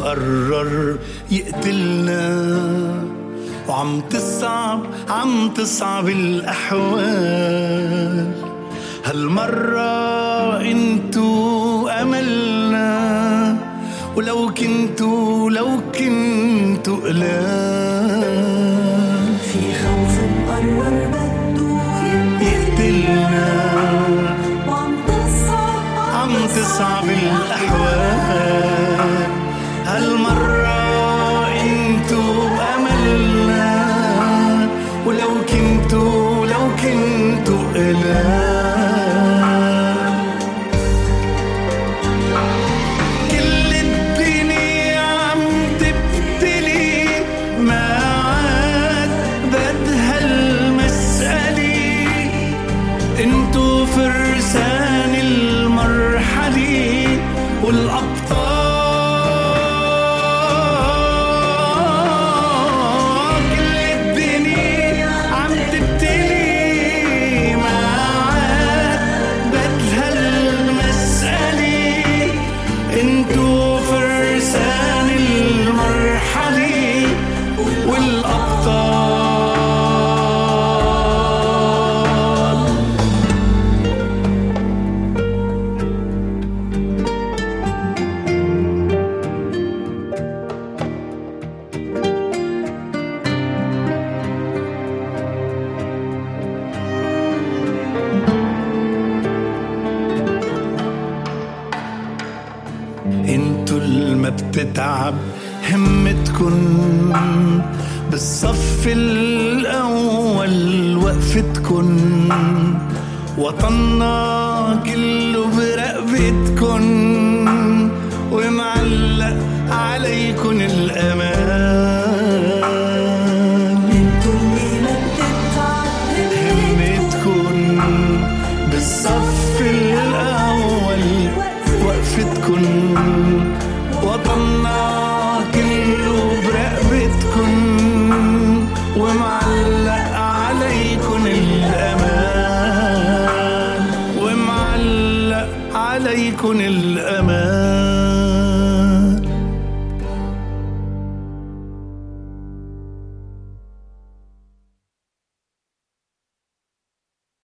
قرر يقتلنا، وعم تصعب الأحوال. هالمرة انتو أملنا، ولو كنتو قلال في خوف مقرر بدو يقتلنا، وعم تصعب الأحوال. هالمرة انتو أملنا، ولو كنتو قلال. كل الدنيا عم تبتلي، ما عاد بدها المسألة. انتو فرسان المرحلة والأبطال. كل الدنيا عم تبتلي، ما عاد بدها المسألة. انتو فرسان المرحلة والأبطال. انتو الما بتتعب همتكن، بالصف الأول وقفتكن. وطننا كله برقبتكن، ومعلق عليكن الأمان. انتو اللي ما بتتعب همتكن، بالصف الأول وقفتكن. وطننا كله برقبتكن، ومعلق عليكن الأمان، ومعلق عليكن الأمان.